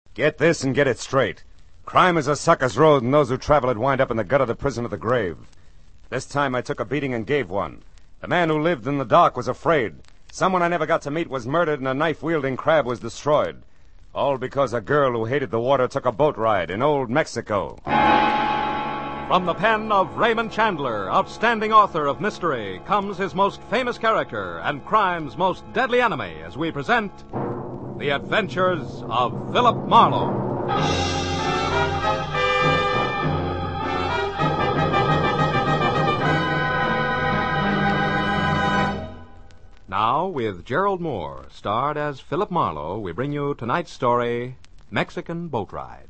Get this and get it straight. Crime is a sucker's road, and those who travel it wind up in the gut of the prison of the grave. This time I took a beating and gave one. The man who lived in the dock was afraid. Someone I never got to meet was murdered, and a knife-wielding crab was destroyed. All because a girl who hated the water took a boat ride in old Mexico. From the pen of Raymond Chandler, outstanding author of mystery, comes his most famous character and crime's most deadly enemy as we present The Adventures of Philip Marlowe. Now, with Gerald Moore, starred as Philip Marlowe, we bring you tonight's story, Mexican Boat Ride.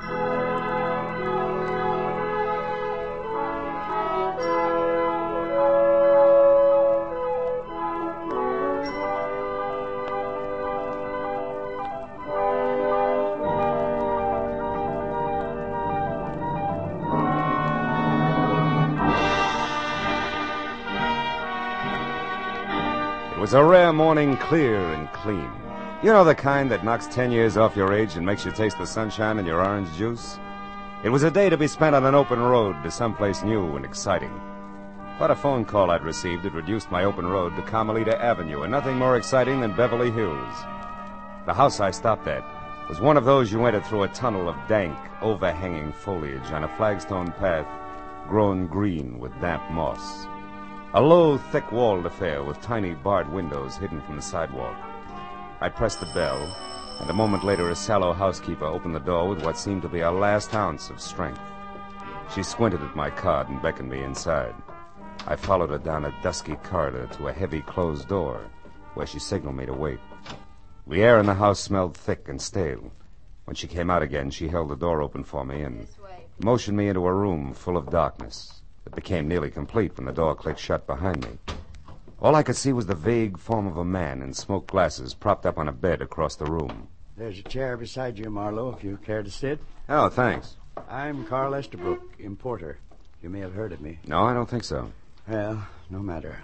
It was a rare morning, clear and clean. You know, the kind that knocks 10 years off your age and makes you taste the sunshine in your orange juice? It was a day to be spent on an open road to someplace new and exciting. But a phone call I'd received had reduced my open road to Carmelita Avenue, and nothing more exciting than Beverly Hills. The house I stopped at was one of those you entered through a tunnel of dank, overhanging foliage on a flagstone path grown green with damp moss. A low, thick-walled affair with tiny barred windows hidden from the sidewalk. I pressed the bell, and a moment later a sallow housekeeper opened the door with what seemed to be a last ounce of strength. She squinted at my card and beckoned me inside. I followed her down a dusky corridor to a heavy closed door, where she signaled me to wait. The air in the house smelled thick and stale. When she came out again, she held the door open for me and motioned me into a room full of darkness. It became nearly complete when the door clicked shut behind me. All I could see was the vague form of a man in smoked glasses propped up on a bed across the room. There's a chair beside you, Marlowe, if you care to sit. Oh, thanks. I'm Carl Estabrook, importer. You may have heard of me. No, I don't think so. Well, no matter.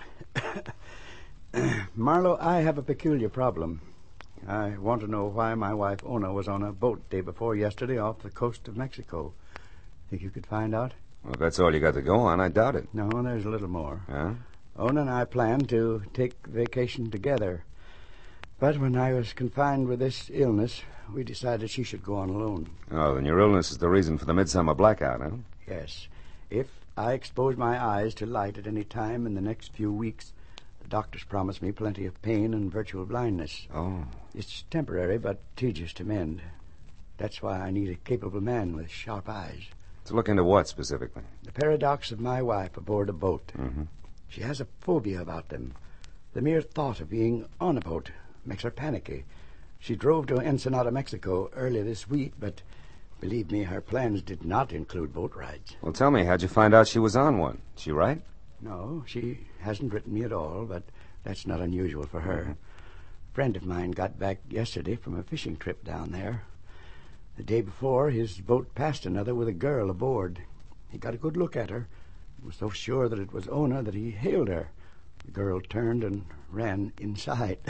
Marlowe, I have a peculiar problem. I want to know why my wife, Ona, was on a boat day before yesterday off the coast of Mexico. Think you could find out? Well, if that's all you got to go on, I doubt it. No, there's a little more. Huh? Ona and I planned to take vacation together. But when I was confined with this illness, we decided she should go on alone. Oh, then your illness is the reason for the midsummer blackout, huh? Yes. If I expose my eyes to light at any time in the next few weeks, the doctors promised me plenty of pain and virtual blindness. Oh. It's temporary, but tedious to mend. That's why I need a capable man with sharp eyes. To look into what, specifically? The paradox of my wife aboard a boat. Mm-hmm. She has a phobia about them. The mere thought of being on a boat makes her panicky. She drove to Ensenada, Mexico earlier this week, but believe me, her plans did not include boat rides. Well, tell me, how'd you find out she was on one? She right? No, she hasn't written me at all, but that's not unusual for her. Mm-hmm. A friend of mine got back yesterday from a fishing trip down there. The day before, his boat passed another with a girl aboard. He got a good look at her. He was so sure that it was Ona that he hailed her. The girl turned and ran inside.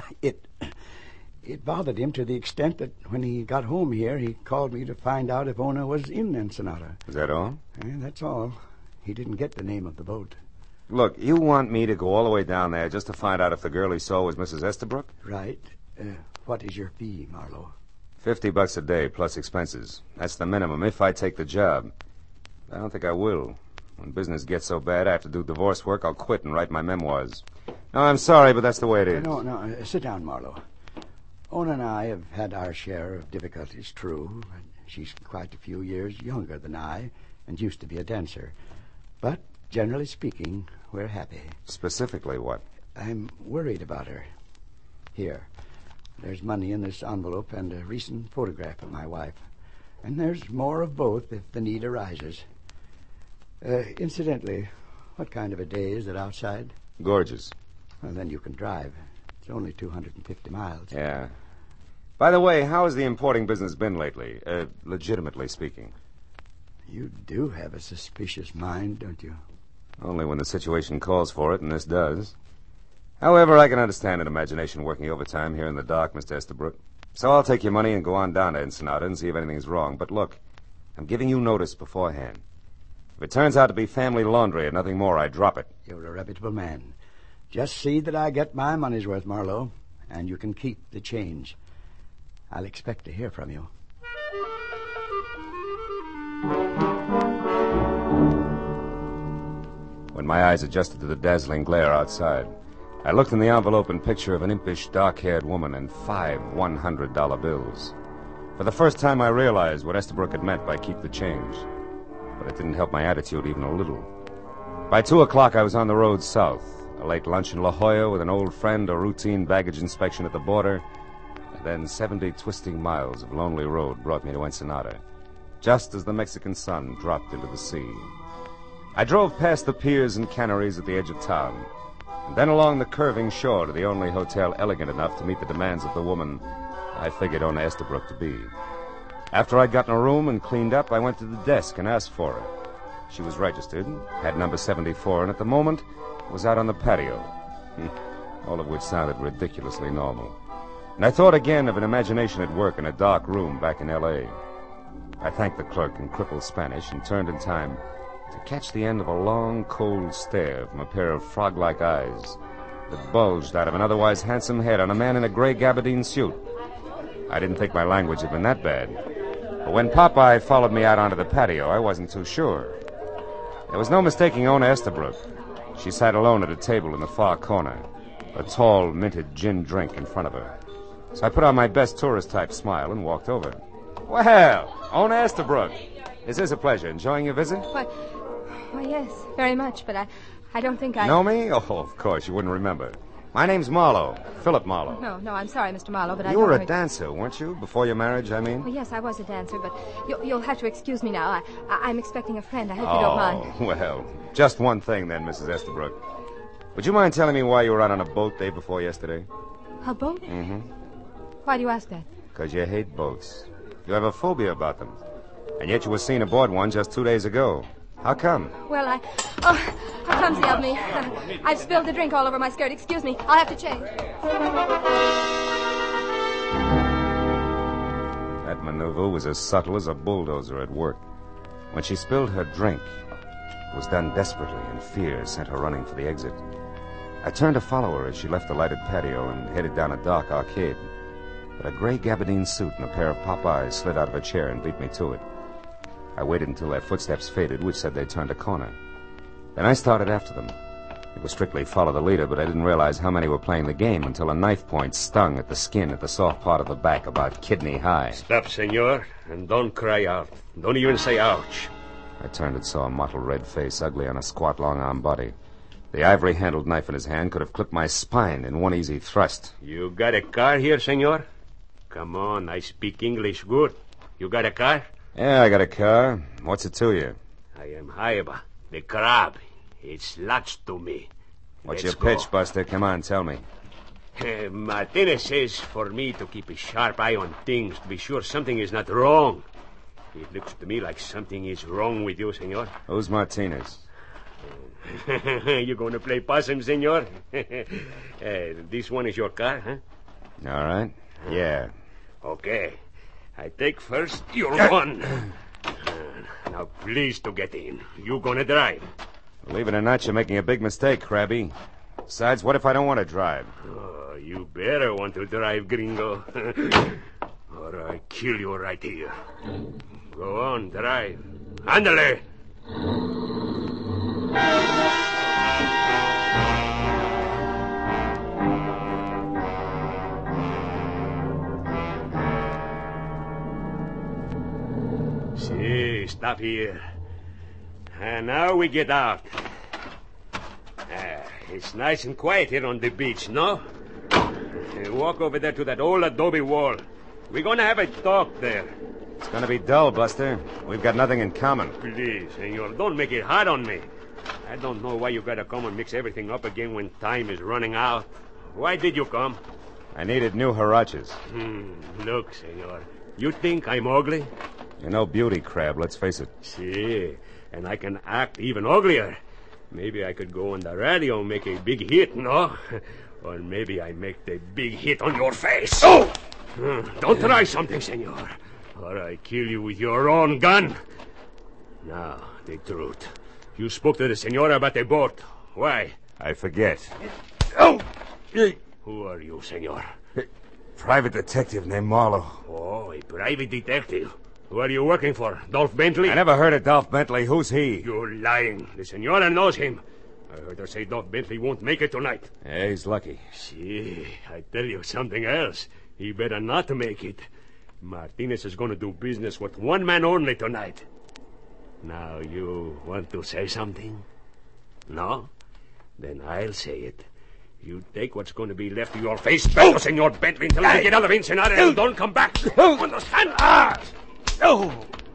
It bothered him to the extent that when he got home here, he called me to find out if Ona was in Ensenada. Is that all? That's all. He didn't get the name of the boat. Look, you want me to go all the way down there just to find out if the girl he saw was Mrs. Estabrook? Right. What is your fee, Marlowe? $50 a day plus expenses. That's the minimum if I take the job. I don't think I will. When business gets so bad I have to do divorce work, I'll quit and write my memoirs. No, I'm sorry, but that's the way it is. No, sit down, Marlowe. Ona and I have had our share of difficulties, true. She's quite a few years younger than I and used to be a dancer. But, generally speaking, we're happy. Specifically what? I'm worried about her. Here. There's money in this envelope and a recent photograph of my wife. And there's more of both if the need arises. Incidentally, what kind of a day is it outside? Gorgeous. Well, then you can drive. It's only 250 miles. Yeah. By the way, how has the importing business been lately, legitimately speaking? You do have a suspicious mind, don't you? Only when the situation calls for it, and this does. However, I can understand an imagination working overtime here in the dock, Mr. Estabrook. So I'll take your money and go on down to Ensenada and see if anything's wrong. But look, I'm giving you notice beforehand. If it turns out to be family laundry and nothing more, I drop it. You're a reputable man. Just see that I get my money's worth, Marlowe, and you can keep the change. I'll expect to hear from you. When my eyes adjusted to the dazzling glare outside, I looked in the envelope and picture of an impish, dark-haired woman and 5 $100 bills. For the first time, I realized what Estabrook had meant by keep the change. But it didn't help my attitude even a little. By 2 o'clock, I was on the road south. A late lunch in La Jolla with an old friend, a routine baggage inspection at the border, and then 70 twisting miles of lonely road brought me to Ensenada, just as the Mexican sun dropped into the sea. I drove past the piers and canneries at the edge of town, and then along the curving shore to the only hotel elegant enough to meet the demands of the woman I figured Ona Estabrook to be. After I'd gotten a room and cleaned up, I went to the desk and asked for her. She was registered, had number 74, and at the moment was out on the patio. All of which sounded ridiculously normal. And I thought again of an imagination at work in a dark room back in L.A. I thanked the clerk in crippled Spanish and turned in time to catch the end of a long, cold stare from a pair of frog-like eyes that bulged out of an otherwise handsome head on a man in a gray gabardine suit. I didn't think my language had been that bad. But when Popeye followed me out onto the patio, I wasn't too sure. There was no mistaking Ona Estabrook. She sat alone at a table in the far corner, a tall, minted gin drink in front of her. So I put on my best tourist-type smile and walked over. Well, Ona Estabrook, is this a pleasure? Enjoying your visit? Why, yes, very much, but I don't think I... Know me? Oh, of course, you wouldn't remember. My name's Marlowe, Philip Marlowe. No, I'm sorry, Mr. Marlowe, but I You don't... were a dancer, weren't you? Before your marriage, I mean? Well, yes, I was a dancer, but you'll have to excuse me now. I'm expecting a friend. I hope you don't mind. Oh, well, just one thing then, Mrs. Estabrook. Would you mind telling me why you were out on a boat day before yesterday? A boat? Mm-hmm. Why do you ask that? Because you hate boats. You have a phobia about them. And yet you were seen aboard one just 2 days ago. How come? Well, how clumsy of me. I've spilled the drink all over my skirt. Excuse me. I'll have to change. That maneuver was as subtle as a bulldozer at work. When she spilled her drink, it was done desperately, and fear sent her running for the exit. I turned to follow her as she left the lighted patio and headed down a dark arcade. But a gray gabardine suit and a pair of Popeyes slid out of a chair and beat me to it. I waited until their footsteps faded, which said they'd turned a corner. Then I started after them. It was strictly follow the leader, but I didn't realize how many were playing the game until a knife point stung at the skin at the soft part of the back about kidney high. Stop, senor, and don't cry out. Don't even say ouch. I turned and saw a mottled red face, ugly on a squat, long-armed body. The ivory-handled knife in his hand could have clipped my spine in one easy thrust. You got a car here, senor? Come on, I speak English good. You got a car? Yeah, I got a car. What's it to you? I am Haiba, the crab. It's lots to me. What's Let's your pitch, go. Buster? Come on, tell me. Martinez says for me to keep a sharp eye on things, to be sure something is not wrong. It looks to me like something is wrong with you, senor. Who's Martinez? You going to play possum, senor? This one is your car, huh? All right. Yeah. Okay. I take first your one. Now, please to get in. You gonna drive? Believe it or not, you're making a big mistake, Krabby. Besides, what if I don't want to drive? Oh, you better want to drive, gringo. Or I kill you right here. Go on, drive. Ándale. See, stop here. And now we get out. It's nice and quiet here on the beach, no? Walk over there to that old adobe wall. We're going to have a talk there. It's going to be dull, Buster. We've got nothing in common. Please, senor, don't make it hard on me. I don't know why you got to come and mix everything up again when time is running out. Why did you come? I needed new huaraches. Look, senor, you think I'm ugly? You're no beauty, Crab, let's face it. See, and I can act even uglier. Maybe I could go on the radio and make a big hit, no? Or maybe I make the big hit on your face. Oh! Don't try something, senor, or I kill you with your own gun. Now, the truth. You spoke to the senora about the boat. Why? I forget. Oh! Who are you, senor? Private detective named Marlowe. Oh, a private detective. Who are you working for? Dolph Bentley? I never heard of Dolph Bentley. Who's he? You're lying. The senora knows him. I heard her say Dolph Bentley won't make it tonight. Yeah, he's lucky. See, I tell you something else. He better not make it. Martinez is going to do business with one man only tonight. Now, you want to say something? No? Then I'll say it. You take what's going to be left of your face, Senor Bentley, until I get out of Ensenada and don't come back. Understand? Oh!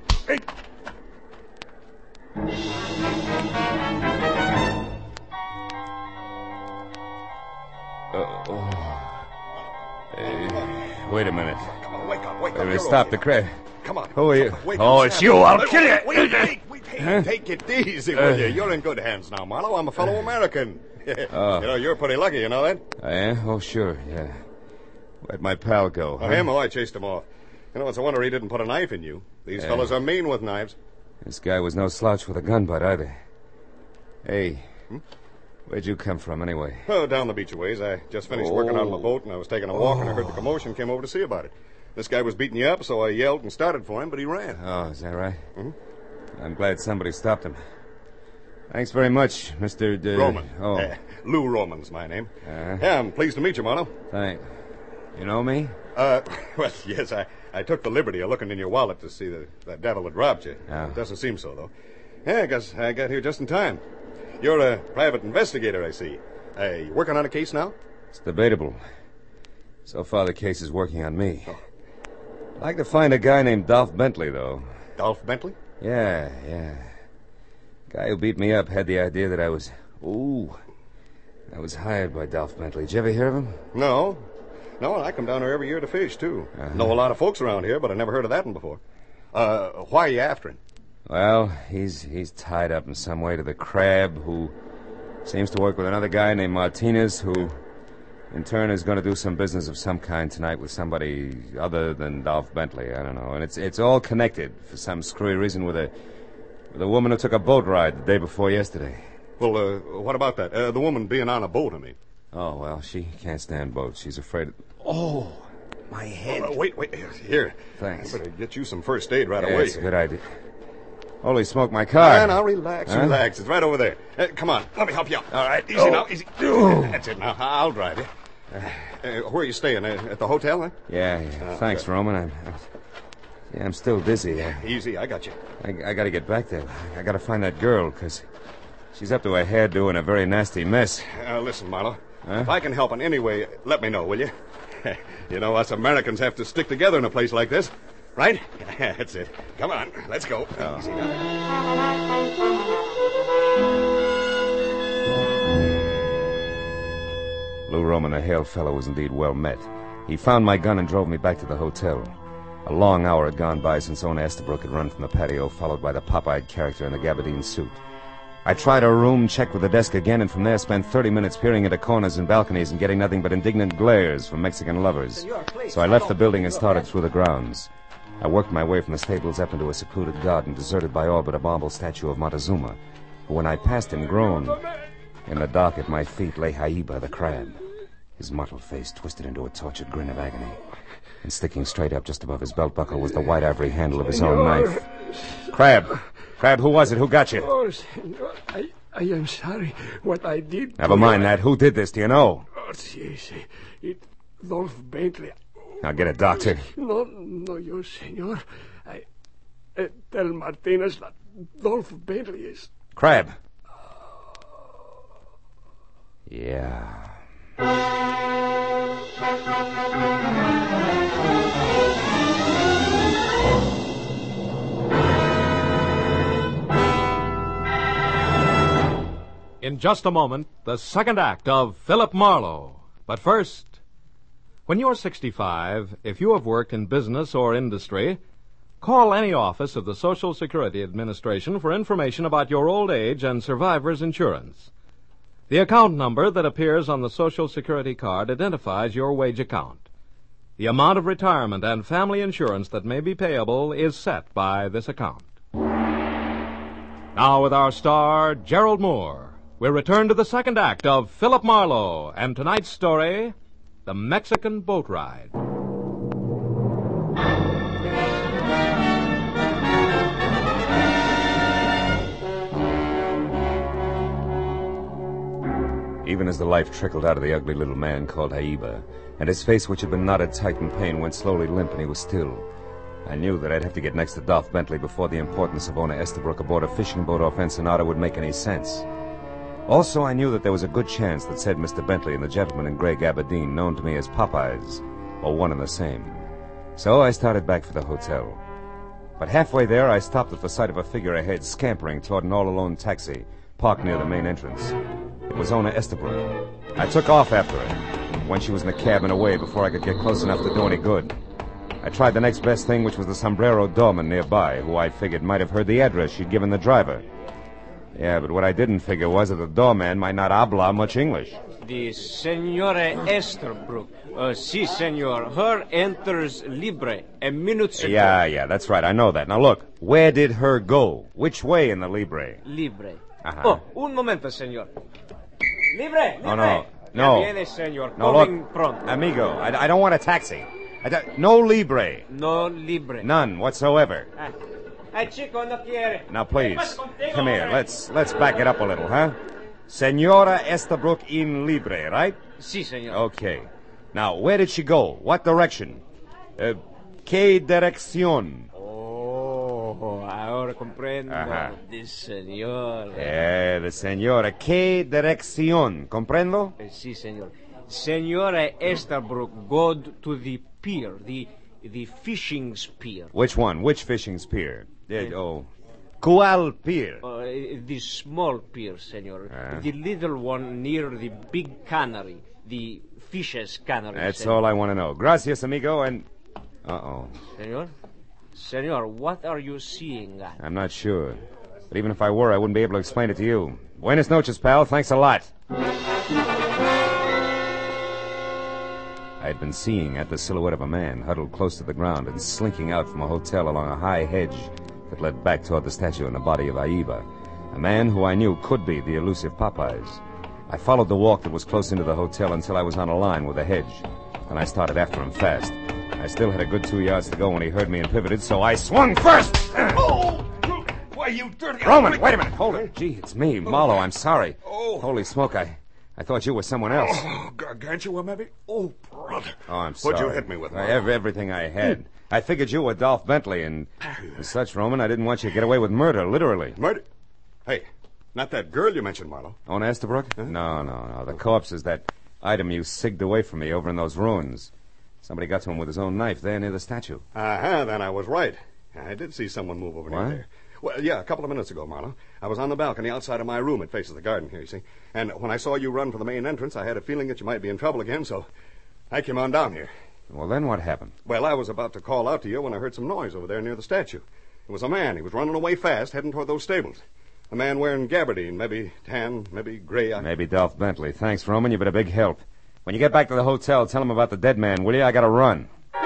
Wait a minute. Come on, wake up, wake Wait a up. minute, stop the crowd. Come on. Who are you? Oh, it's you. I'll kill you. Wait. Take it easy, will you? You're in good hands now, Marlowe. I'm a fellow American. You know, you're pretty lucky, you know that? I am? Oh, sure, yeah. Where'd my pal go? Oh, him? Oh, I chased him off. You know, it's a wonder he didn't put a knife in you. These fellas are mean with knives. This guy was no slouch with a gun butt, either. Hey, where'd you come from, anyway? Oh, down the beach a ways. I just finished working on my boat, and I was taking a walk, and I heard the commotion, came over to see about it. This guy was beating you up, so I yelled and started for him, but he ran. Oh, is that right? I'm glad somebody stopped him. Thanks very much, Mr. Roman. Oh. Lou Roman's my name. Yeah, I'm pleased to meet you, Marlowe. Thanks. You know me? Well, yes, I took the liberty of looking in your wallet to see that devil had robbed you. Oh. It doesn't seem so, though. Yeah, I guess I got here just in time. You're a private investigator, I see. You working on a case now? It's debatable. So far, the case is working on me. I'd like to find a guy named Dolph Bentley, though. Dolph Bentley? Yeah. Guy who beat me up had the idea that I was hired by Dolph Bentley. Did you ever hear of him? No, I come down here every year to fish, too. Know a lot of folks around here, but I never heard of that one before. Why are you after him? Well, he's tied up in some way to the Crab, who seems to work with another guy named Martinez, who in turn is going to do some business of some kind tonight with somebody other than Dolph Bentley. I don't know. And it's all connected for some screwy reason with a woman who took a boat ride the day before yesterday. Well, what about that? The woman being on a boat, I mean. Oh, well, she can't stand boats. She's afraid of... Oh, my head. Wait. Here. Thanks. I better get you some first aid right Yeah, away. that's a good idea. Holy smoke, my car. Now, relax. It's right over there. Come on, let me help you out. All right, easy now, easy. That's it now. I'll drive you. Where are you staying? At the hotel, huh? Yeah. Thanks, Roman. I'm still dizzy. Easy, I got you. I got to get back there. I got to find that girl, because she's up to her hairdo in a very nasty mess. Listen, Marlowe. If I can help in any way, let me know, will you? You know, us Americans have to stick together in a place like this. Right? That's it. Come on, let's go. Easy now. Lou Roman, the hail fellow, was indeed well met. He found my gun and drove me back to the hotel. A long hour had gone by since Ona Estabrook had run from the patio, followed by the pop-eyed character in the gabardine suit. I tried her room, checked with the desk again, and from there spent 30 minutes peering into corners and balconies and getting nothing but indignant glares from Mexican lovers. So I left the building and started through the grounds. I worked my way from the stables up into a secluded garden deserted by all but a marble statue of Montezuma, who, when I passed him, groaned. In the dark at my feet lay Haiba, the Crab, his mottled face twisted into a tortured grin of agony. And sticking straight up just above his belt buckle was the white ivory handle of his own knife. Crab, who was it? Who got you? Oh, senor, I am sorry what I did. Never mind that. Who did this? Do you know? Oh, yes, it Dolph Bentley. Now get a doctor. No, yo, senor. I tell Martinez that Dolph Bentley is... Crab. Yeah. In just a moment, the second act of Philip Marlowe. But first, when you're 65, if you have worked in business or industry, call any office of the Social Security Administration for information about your old age and survivor's insurance. The account number that appears on the Social Security card identifies your wage account. The amount of retirement and family insurance that may be payable is set by this account. Now with our star, Gerald Moore, we return to the second act of Philip Marlowe and tonight's story, The Mexican Boat Ride. Even as the life trickled out of the ugly little man called Aiba, and his face, which had been knotted tight in pain, went slowly limp and he was still, I knew that I'd have to get next to Dolph Bentley before the importance of Ona Estabrook aboard a fishing boat off Ensenada would make any sense. Also, I knew that there was a good chance that said Mr. Bentley and the gentleman in gray gabardine, known to me as Popeyes, were one and the same. So I started back for the hotel. But halfway there, I stopped at the sight of a figure ahead, scampering toward an all-alone taxi parked near the main entrance. It was Ona Estabrook. I took off after her, when she was in the cab and away before I could get close enough to do any good. I tried the next best thing, which was the sombrero doorman nearby, who I figured might have heard the address she'd given the driver. Yeah, but what I didn't figure was that the doorman might not habla much English. The Senora Estabrook. Si, senor. Her enters libre a minute ago. Yeah, that's right. I know that. Now, look, where did her go? Which way in the libre? Libre. Uh-huh. Oh, un momento, senor. Libre! Oh, no. No. Ya viene, senor. No, Coming look, pronto. amigo, I don't want a taxi. No libre. No libre. None whatsoever. Chico, no quiere. Now, please, come here. Let's back it up a little, huh? Senora Estabrook in libre, right? Si, senor. Okay. Now, where did she go? What direction? ¿Qué dirección? Oh, ahora comprendo. Ajá. The senor. The señora. ¿Qué dirección? ¿Comprendo? Si, senor. Senora Estabrook go to the pier, the fishing pier. Which one? Which fishing pier? ¿Cuál pier? The small pier, senor. The little one near the big cannery, the fishes cannery. That's senor. all I want to know. Gracias, amigo, and... Uh-oh. Senor, what are you seeing at? I'm not sure. But even if I were, I wouldn't be able to explain it to you. Buenas noches, pal. Thanks a lot. I had been seeing at the silhouette of a man huddled close to the ground and slinking out from a hotel along a high hedge that led back toward the statue and the body of Aiba, a man who I knew could be the elusive Popeyes. I followed the walk that was close into the hotel until I was on a line with the hedge. Then I started after him fast. I still had a good 2 yards to go when he heard me and pivoted, so I swung first! Oh! Why, you dirty... Roman, wait a minute. Hold it. Gee, it's me, Marlowe. I'm sorry. Oh. Holy smoke, I thought you were someone else. Oh, Gargantua, maybe? Oh, brother. Oh, I'm sorry. What'd you hit me with, Marlowe? Everything I had. I figured you were Dolph Bentley, and as such, Roman, I didn't want you to get away with murder, literally. Murder? Hey, not that girl you mentioned, Marlowe. Ona Estabrook? Huh? No. The corpse is that item you sigged away from me over in those ruins. Somebody got to him with his own knife there near the statue. Then I was right. I did see someone move over near What? there. Well, yeah, a couple of minutes ago, Marlowe. I was on the balcony outside of my room. It faces the garden here, you see. And when I saw you run for the main entrance, I had a feeling that you might be in trouble again, so I came on down here. Well, then what happened? Well, I was about to call out to you when I heard some noise over there near the statue. It was a man. He was running away fast, heading toward those stables. A man wearing gabardine, maybe tan, maybe gray. Maybe Dolph Bentley. Thanks, Roman. You've been a big help. When you get back to the hotel, tell him about the dead man, will you? I gotta run.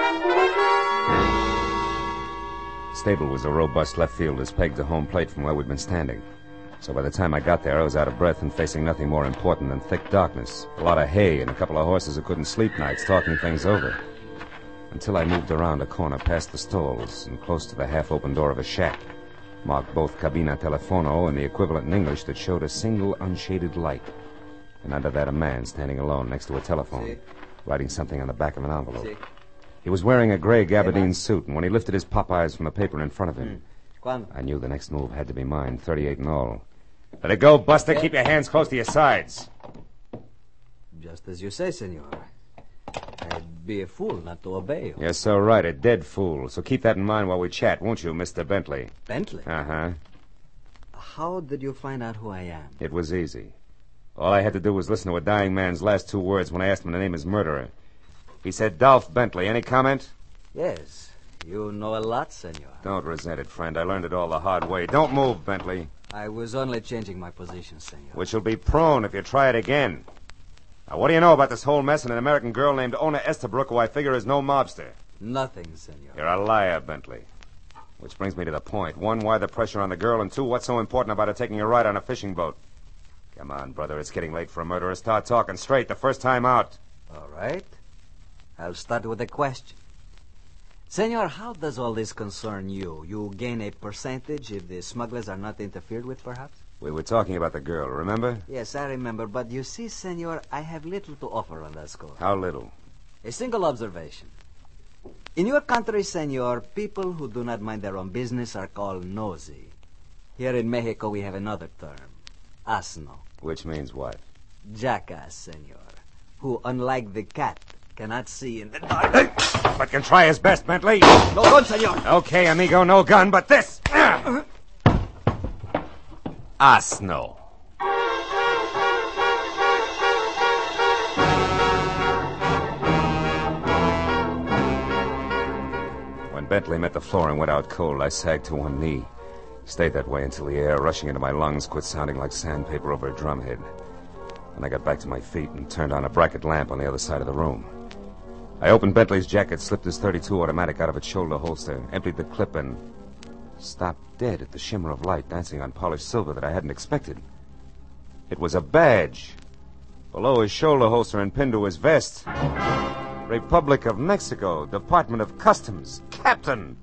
The stable was a robust left field as pegged to home plate from where we'd been standing. So by the time I got there, I was out of breath and facing nothing more important than thick darkness, a lot of hay, and a couple of horses who couldn't sleep nights talking things over. Until I moved around a corner past the stalls and close to the half-open door of a shack, marked both Cabina Telefono and the equivalent in English that showed a single unshaded light. And under that, a man standing alone next to a telephone, writing something on the back of an envelope. He was wearing a gray gabardine suit, and when he lifted his Popeyes from the paper in front of him, I knew the next move had to be mine, 38 in all. Let it go, Buster. Keep your hands close to your sides. Just as you say, senor. I'd be a fool not to obey you. You're so right, a dead fool. So keep that in mind while we chat, won't you, Mr. Bentley? Bentley? Uh-huh. How did you find out who I am? It was easy. All I had to do was listen to a dying man's last 2 words when I asked him to name his murderer. He said Dolph Bentley. Any comment? Yes. You know a lot, senor. Don't resent it, friend. I learned it all the hard way. Don't move, Bentley. I was only changing my position, senor. Which will be prone if you try it again. Now, what do you know about this whole mess and an American girl named Ona Estabrook, who I figure is no mobster? Nothing, senor. You're a liar, Bentley. Which brings me to the point. One, why the pressure on the girl? And two, what's so important about her taking a ride on a fishing boat? Come on, brother. It's getting late for a murderer. Start talking straight the first time out. All right. I'll start with a question. Senor, how does all this concern you? You gain a percentage if the smugglers are not interfered with, perhaps? We were talking about the girl, remember? Yes, I remember. But you see, senor, I have little to offer on that score. How little? A single observation. In your country, senor, people who do not mind their own business are called nosy. Here in Mexico, we have another term, asno. Which means what? Jackass, senor, who, unlike the cat, cannot see in the dark. But can try his best, Bentley. No gun, senor. Okay, amigo, no gun, but this. Asno. When Bentley met the floor and went out cold, I sagged to one knee. Stayed that way until the air rushing into my lungs quit sounding like sandpaper over a drumhead. Then I got back to my feet and turned on a bracket lamp on the other side of the room. I opened Bentley's jacket, slipped his .32 automatic out of its shoulder holster, emptied the clip, and stopped dead at the shimmer of light dancing on polished silver that I hadn't expected. It was a badge. Below his shoulder holster and pinned to his vest. Republic of Mexico, Department of Customs, Captain.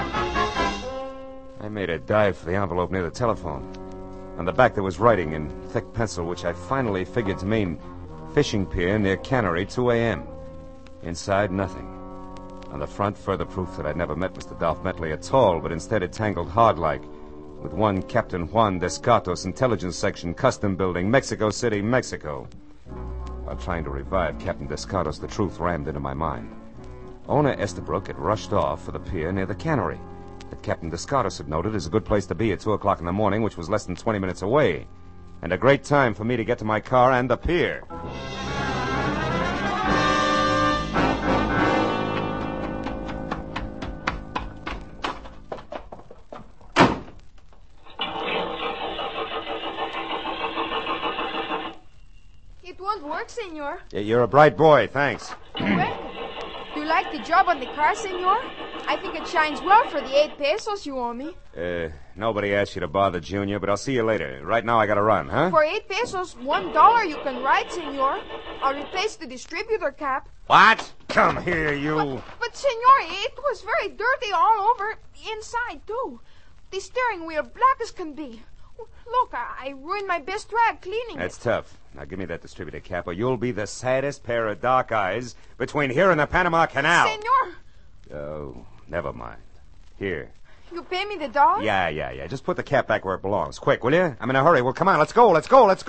I made a dive for the envelope near the telephone. On the back there was writing in thick pencil, which I finally figured to mean fishing pier near Cannery, 2 a.m. Inside, nothing. On the front, further proof that I'd never met Mr. Dolph Bentley at all, but instead it tangled hard-like with one Captain Juan Descartos, Intelligence Section, Custom Building, Mexico City, Mexico. While trying to revive Captain Descartos, the truth rammed into my mind. Ona Estabrook had rushed off for the pier near the Cannery that Captain Descartos had noted as a good place to be at 2 o'clock in the morning, which was less than 20 minutes away, and a great time for me to get to my car and the pier. It won't work, senor. You're a bright boy, thanks. Welcome. Do you like the job on the car, senor? I think it shines well for the 8 pesos you owe me. Nobody asked you to bother, Junior, but I'll see you later. Right now I gotta run, huh? For 8 pesos, $1 you can ride, senor. I'll replace the distributor cap. What? Come here, you. But senor, it was very dirty all over, inside, too. The steering wheel black as can be. Look, I ruined my best rag cleaning That's tough. Now give me that distributor cap, or you'll be the saddest pair of dark eyes between here and the Panama Canal. Senor! Oh, never mind. Here. You pay me the $1? Yeah. Just put the cap back where it belongs. Quick, will you? I'm in a hurry. Well, come on, let's go.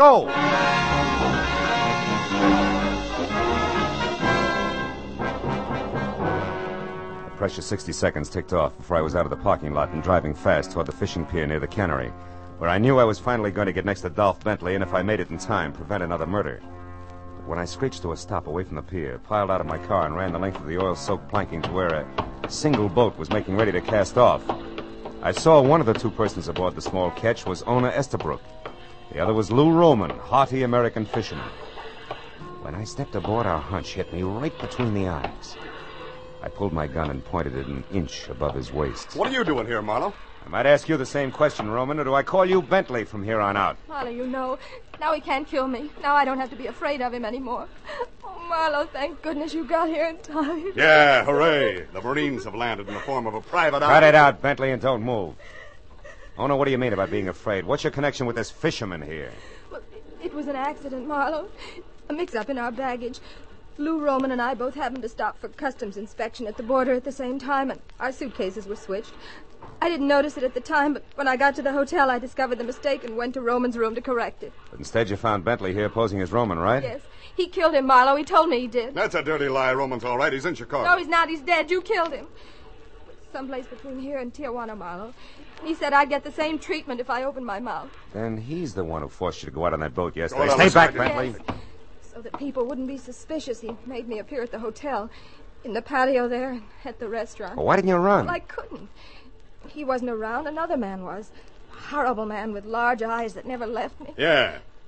The precious 60 seconds ticked off before I was out of the parking lot and driving fast toward the fishing pier near the Cannery, where I knew I was finally going to get next to Dolph Bentley and, if I made it in time, prevent another murder. But when I screeched to a stop away from the pier, piled out of my car and ran the length of the oil-soaked planking to where a single boat was making ready to cast off, I saw one of the 2 persons aboard the small ketch was Ona Estabrook. The other was Lou Roman, haughty American fisherman. When I stepped aboard, our hunch hit me right between the eyes. I pulled my gun and pointed it an inch above his waist. What are you doing here, Marlowe? I might ask you the same question, Roman, or do I call you Bentley from here on out? Marlowe, you know, now he can't kill me. Now I don't have to be afraid of him anymore. Oh, Marlowe, thank goodness you got here in time. Yeah, hooray. The Marines have landed in the form of a private eye. Cut it out, Bentley, and don't move. Ona, what do you mean about being afraid? What's your connection with this fisherman here? Well, it was an accident, Marlowe. A mix-up in our baggage. Lou Roman and I both happened to stop for customs inspection at the border at the same time, and our suitcases were switched. I didn't notice it at the time, but when I got to the hotel, I discovered the mistake and went to Roman's room to correct it. But instead you found Bentley here posing as Roman, right? Yes. He killed him, Marlowe. He told me he did. That's a dirty lie. Roman's all right. He's in Chicago. No, he's not. He's dead. You killed him. Someplace between here and Tijuana, Marlowe. He said I'd get the same treatment if I opened my mouth. Then he's the one who forced you to go out on that boat yesterday. Oh, Stay back, yes. Bentley. So that people wouldn't be suspicious, he made me appear at the hotel, in the patio there, and at the restaurant. Well, why didn't you run? Well, I couldn't. He wasn't around. Another man was. A horrible man with large eyes that never left me. Yeah.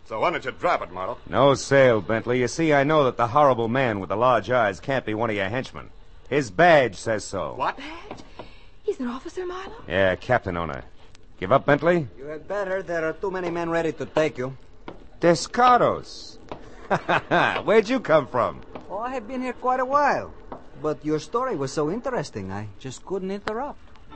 So why don't you drop it, Marlowe? No sale, Bentley. You see, I know that the horrible man with the large eyes can't be one of your henchmen. His badge says so. What? Badge? He's an officer, Marlowe? Yeah, Captain Owner. Give up, Bentley? You had better. There are too many men ready to take you. Descartos. Where'd you come from? Oh, I have been here quite a while. But your story was so interesting, I just couldn't interrupt.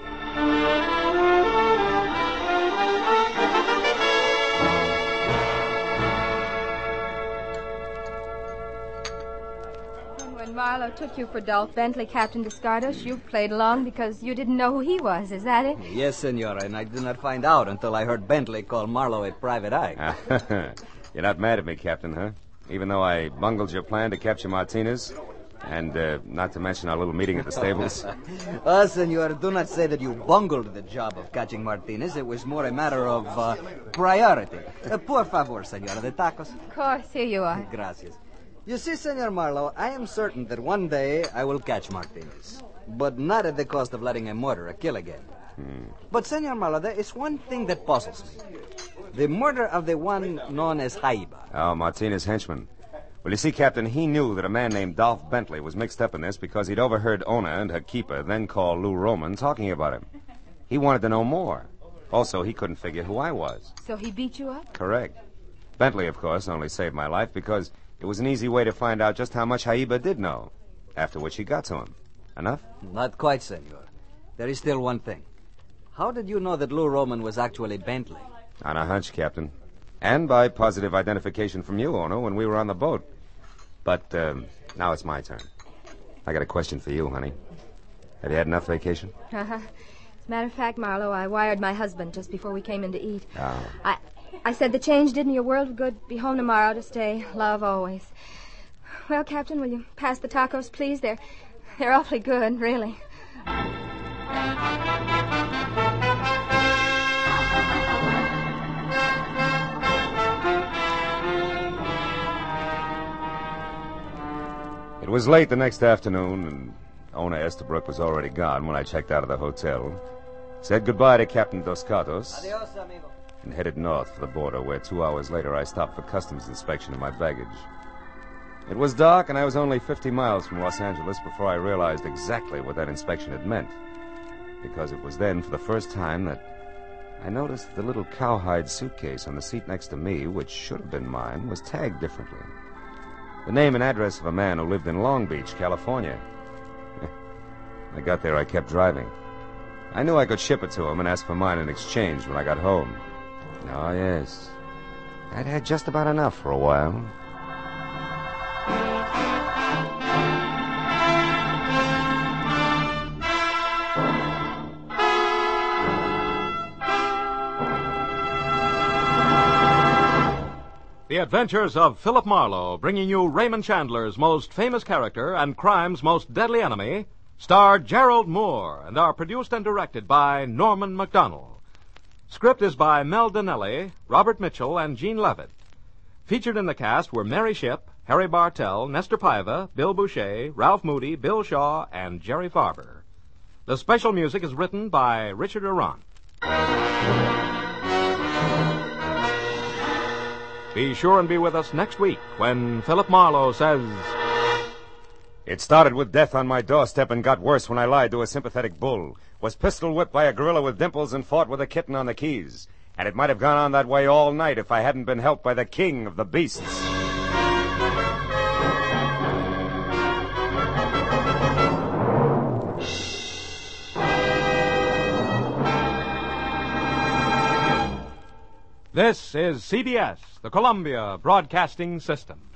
When Marlowe took you for Dolph Bentley, Captain Descartes, you played along because you didn't know who he was. Is that it? Yes, Senora, and I did not find out until I heard Bentley call Marlowe a private eye. You're not mad at me, Captain, huh? Even though I bungled your plan to capture Martinez, and not to mention our little meeting at the stables. Senor, do not say that you bungled the job of catching Martinez. It was more a matter of priority. Por favor, Senora, the tacos. Of course, here you are. Gracias. You see, Senor Marlowe, I am certain that one day I will catch Martinez. But not at the cost of letting a murderer kill again. But, Senor Marlowe, there is one thing that puzzles me. The murder of the one known as Jaiba. Oh, Martinez' henchman. Well, you see, Captain, he knew that a man named Dolph Bentley was mixed up in this because he'd overheard Ona and her keeper, then called Lou Roman, talking about him. He wanted to know more. Also, he couldn't figure who I was. So he beat you up? Correct. Bentley, of course, only saved my life because it was an easy way to find out just how much Jaiba did know, after which he got to him. Enough? Not quite, Senor. There is still one thing. How did you know that Lou Roman was actually Bentley? On a hunch, Captain. And by positive identification from you, Ono, when we were on the boat. But now it's my turn. I got a question for you, honey. Have you had enough vacation? As a matter of fact, Marlowe, I wired my husband just before we came in to eat. Oh. I said the change did me your world of good. Be home tomorrow to stay. Love always. Well, Captain, will you pass the tacos, please? They're awfully good, really. It was late the next afternoon, and Ona Estabrook was already gone when I checked out of the hotel. Said goodbye to Captain Dos Gatos. Adios, amigo. And headed north for the border, where 2 hours later I stopped for customs inspection of my baggage. It was dark, and I was only 50 miles from Los Angeles before I realized exactly what that inspection had meant. Because it was then, for the first time, that I noticed the little cowhide suitcase on the seat next to me, which should have been mine, was tagged differently. The name and address of a man who lived in Long Beach, California. When I got there, I kept driving. I knew I could ship it to him and ask for mine in exchange when I got home. Oh, yes. I'd had just about enough for a while. The Adventures of Philip Marlowe, bringing you Raymond Chandler's most famous character and crime's most deadly enemy, starred Gerald Moore and are produced and directed by Norman MacDonald. Script is by Mel Donnelly, Robert Mitchell, and Gene Levitt. Featured in the cast were Mary Shipp, Harry Bartell, Nestor Paiva, Bill Boucher, Ralph Moody, Bill Shaw, and Jerry Farber. The special music is written by Richard Arant. Be sure and be with us next week when Philip Marlowe says... It started with death on my doorstep and got worse when I lied to a sympathetic bull, was pistol-whipped by a gorilla with dimples, and fought with a kitten on the Keys. And it might have gone on that way all night if I hadn't been helped by the king of the beasts. This is CBS, the Columbia Broadcasting System.